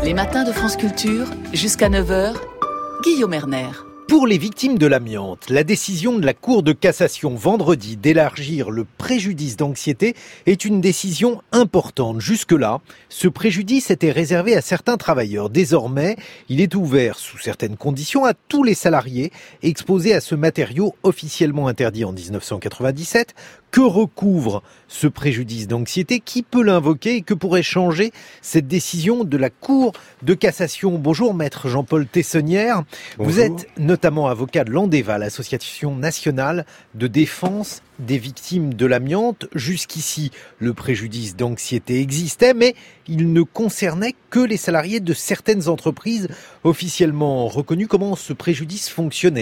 Les matins de France Culture, jusqu'à 9h, Guillaume Erner. Pour les victimes de l'amiante, la décision de la Cour de cassation vendredi d'élargir le préjudice d'anxiété est une décision importante. Jusque-là, ce préjudice était réservé à certains travailleurs. Désormais, il est ouvert sous certaines conditions à tous les salariés exposés à ce matériau officiellement interdit en 1997. Que recouvre ce préjudice d'anxiété? Qui peut l'invoquer et que pourrait changer cette décision de la Cour de cassation? Bonjour maître Jean-Paul Tessonnière. Bonjour. Vous êtes notamment avocat de l'ANDEVA, l'Association nationale de défense des victimes de l'amiante. Jusqu'ici, le préjudice d'anxiété existait, mais il ne concernait que les salariés de certaines entreprises officiellement reconnues. Comment ce préjudice fonctionnait-il ?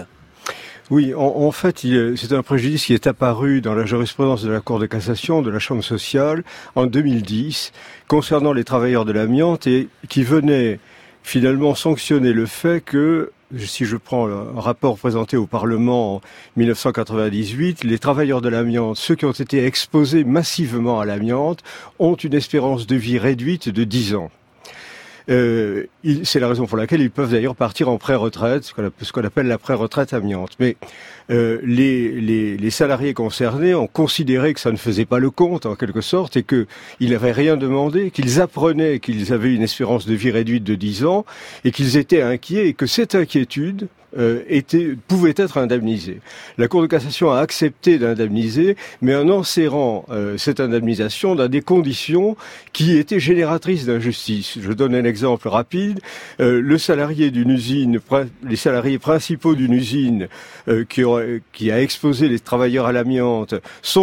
Oui, en fait, c'est un préjudice qui est apparu dans la jurisprudence de la Cour de cassation, de la Chambre sociale, en 2010, concernant les travailleurs de l'amiante et qui venait finalement sanctionner le fait que, si je prends le rapport présenté au Parlement en 1998, les travailleurs de l'amiante, ceux qui ont été exposés massivement à l'amiante, ont une espérance de vie réduite de 10 ans. C'est la raison pour laquelle ils peuvent d'ailleurs partir en pré-retraite, ce qu'on appelle la pré-retraite amiante. Mais les salariés concernés ont considéré que ça ne faisait pas le compte, en quelque sorte, et qu'ils n'avaient rien demandé, qu'ils apprenaient qu'ils avaient une espérance de vie réduite de 10 ans, et qu'ils étaient inquiets, et que cette inquiétude pouvait être indemnisée. La Cour de cassation a accepté d'indemniser, mais en enserrant cette indemnisation dans des conditions qui étaient génératrices d'injustice. Je donne un exemple rapide. Le salarié d'une usine, les salariés principaux d'une usine qui a exposé les travailleurs à l'amiante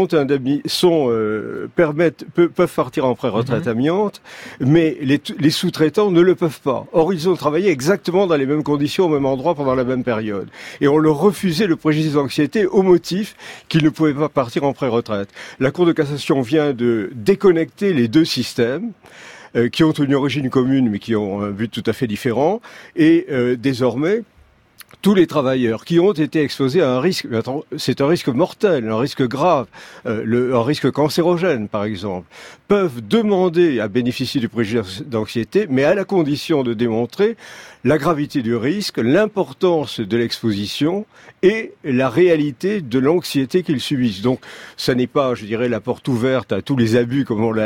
peuvent partir en pré-retraite amiante, mais les sous-traitants ne le peuvent pas. Or, ils ont travaillé exactement dans les mêmes conditions, au même endroit, pendant la même période. Et on leur refusait le préjudice d'anxiété au motif qu'ils ne pouvaient pas partir en pré-retraite. La Cour de cassation vient de déconnecter les deux systèmes qui ont une origine commune mais qui ont un but tout à fait différent. Et désormais, tous les travailleurs qui ont été exposés à un risque, c'est un risque mortel, un risque grave, un risque cancérogène par exemple, peuvent demander à bénéficier du préjudice d'anxiété, mais à la condition de démontrer la gravité du risque, l'importance de l'exposition et la réalité de l'anxiété qu'ils subissent. Donc, ça n'est pas, je dirais, la porte ouverte à tous les abus comme on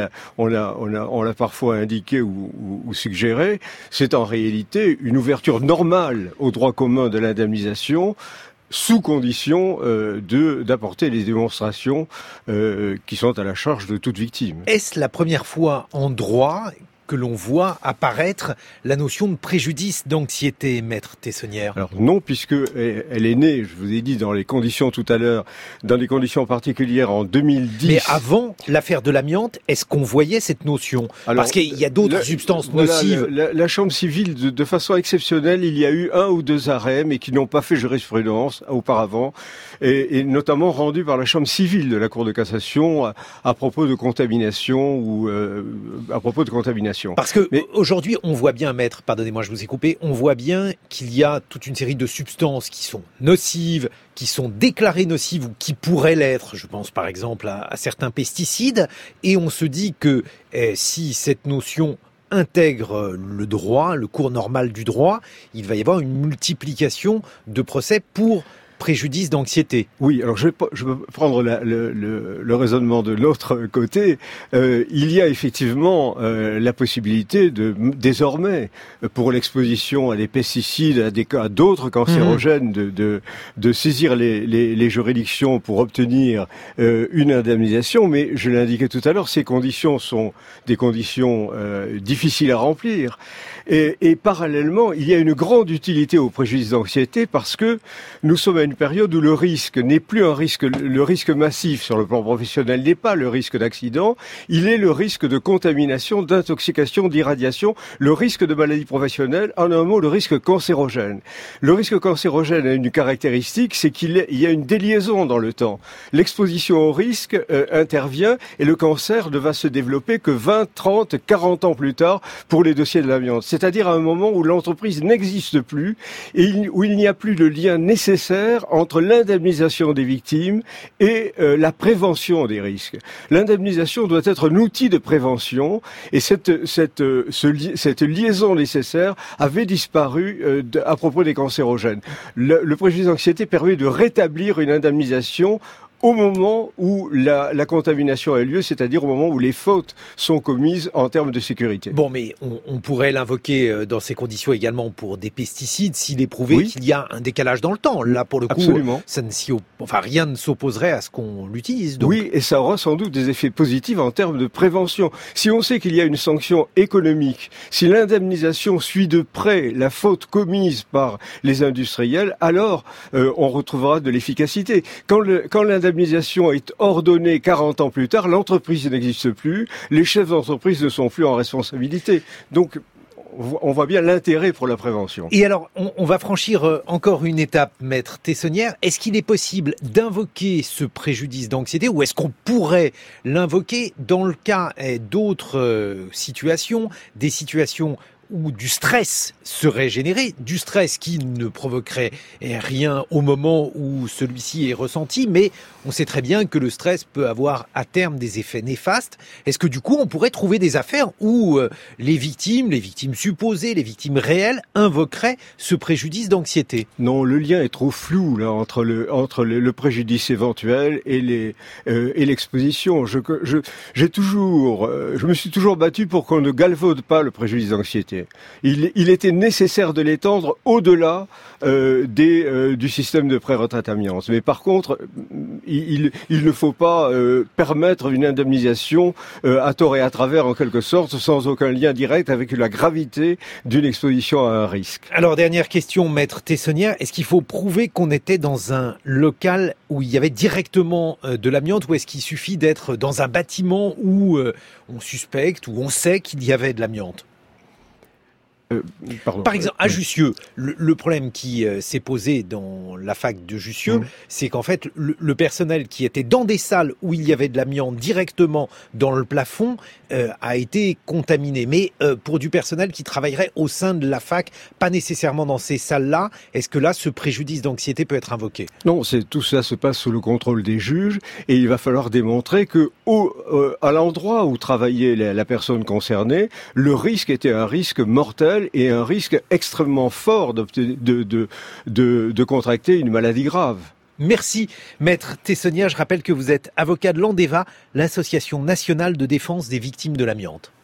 l'a parfois indiqué ou suggéré. C'est en réalité une ouverture normale au droit commun de l'indemnisation, sous condition d'apporter les démonstrations qui sont à la charge de toute victime. Est-ce la première fois en droit que l'on voit apparaître la notion de préjudice d'anxiété, maître Tessonnière? Alors non, puisque elle est née, je vous ai dit, dans les conditions tout à l'heure, dans des conditions particulières en 2010. Mais avant l'affaire de l'amiante, est-ce qu'on voyait cette notion? Parce qu'il y a d'autres substances nocives. La Chambre civile, de façon exceptionnelle, il y a eu 1 ou 2 arrêts, mais qui n'ont pas fait jurisprudence auparavant, et notamment rendus par la Chambre civile de la Cour de cassation à propos de contamination ou à propos de contamination. Parce que aujourd'hui, on voit bien, maître, pardonnez-moi, je vous ai coupé, on voit bien qu'il y a toute une série de substances qui sont nocives, qui sont déclarées nocives ou qui pourraient l'être. Je pense par exemple à certains pesticides. Et on se dit que si cette notion intègre le droit, le cours normal du droit, il va y avoir une multiplication de procès pour préjudice d'anxiété. Oui, alors je vais prendre le raisonnement de l'autre côté. Il y a effectivement la possibilité désormais, pour l'exposition à des pesticides, à d'autres cancérogènes, de saisir les juridictions pour obtenir une indemnisation. Mais je l'ai indiqué tout à l'heure, ces conditions sont des conditions difficiles à remplir. Et parallèlement, il y a une grande utilité au préjudice d'anxiété parce que nous sommes à une période où le risque n'est plus le risque massif sur le plan professionnel n'est pas le risque d'accident, il est le risque de contamination, d'intoxication, d'irradiation, le risque de maladie professionnelle, en un mot, le risque cancérogène. Le risque cancérogène a une caractéristique, c'est qu'il y a une déliaison dans le temps. L'exposition au risque intervient et le cancer ne va se développer que 20, 30, 40 ans plus tard pour les dossiers de l'amiante. C'est-à-dire à un moment où l'entreprise n'existe plus et où il n'y a plus le lien nécessaire nécessaire entre l'indemnisation des victimes et la prévention des risques. L'indemnisation doit être un outil de prévention et cette liaison nécessaire avait disparu à propos des cancérogènes. Le préjudice d'anxiété permet de rétablir une indemnisation au moment où la contamination a lieu, c'est-à-dire au moment où les fautes sont commises en termes de sécurité. Bon, mais on pourrait l'invoquer dans ces conditions également pour des pesticides s'il est prouvé qu'il y a un décalage dans le temps. Là, pour le coup, rien ne s'opposerait à ce qu'on l'utilise. Donc. Oui, et ça aura sans doute des effets positifs en termes de prévention. Si on sait qu'il y a une sanction économique, si l'indemnisation suit de près la faute commise par les industriels, alors on retrouvera de l'efficacité. Quand l'indemnisation est ordonnée 40 ans plus tard, l'entreprise n'existe plus, les chefs d'entreprise ne sont plus en responsabilité. Donc, on voit bien l'intérêt pour la prévention. Et alors, on va franchir encore une étape, Maître Tessonnière. Est-ce qu'il est possible d'invoquer ce préjudice d'anxiété ou est-ce qu'on pourrait l'invoquer dans le cas d'autres situations, des situations où du stress serait généré, du stress qui ne provoquerait rien au moment où celui-ci est ressenti, mais on sait très bien que le stress peut avoir à terme des effets néfastes. Est-ce que du coup on pourrait trouver des affaires où les victimes supposées, les victimes réelles invoqueraient ce préjudice d'anxiété? Non, le lien est trop flou là entre le préjudice éventuel et l'exposition. Je me suis toujours battu pour qu'on ne galvaude pas le préjudice d'anxiété. Il était nécessaire de l'étendre au-delà du système de pré-retraite amiante. Mais par contre, il ne faut pas permettre une indemnisation à tort et à travers, en quelque sorte, sans aucun lien direct avec la gravité d'une exposition à un risque. Alors, dernière question, Maître Tessonnière. Est-ce qu'il faut prouver qu'on était dans un local où il y avait directement de l'amiante ou est-ce qu'il suffit d'être dans un bâtiment où on suspecte, où on sait qu'il y avait de l'amiante? Par exemple, à Jussieu, le problème qui s'est posé dans la fac de Jussieu, c'est qu'en fait, le personnel qui était dans des salles où il y avait de l'amiante directement dans le plafond a été contaminé. Mais pour du personnel qui travaillerait au sein de la fac, pas nécessairement dans ces salles-là, est-ce que là, ce préjudice d'anxiété peut être invoqué? Non, tout ça se passe sous le contrôle des juges et il va falloir démontrer que à l'endroit où travaillait la personne concernée, le risque était un risque mortel et un risque extrêmement fort de contracter une maladie grave. Merci, Maître Tessonnière. Je rappelle que vous êtes avocat de l'ANDEVA, l'Association nationale de défense des victimes de l'amiante.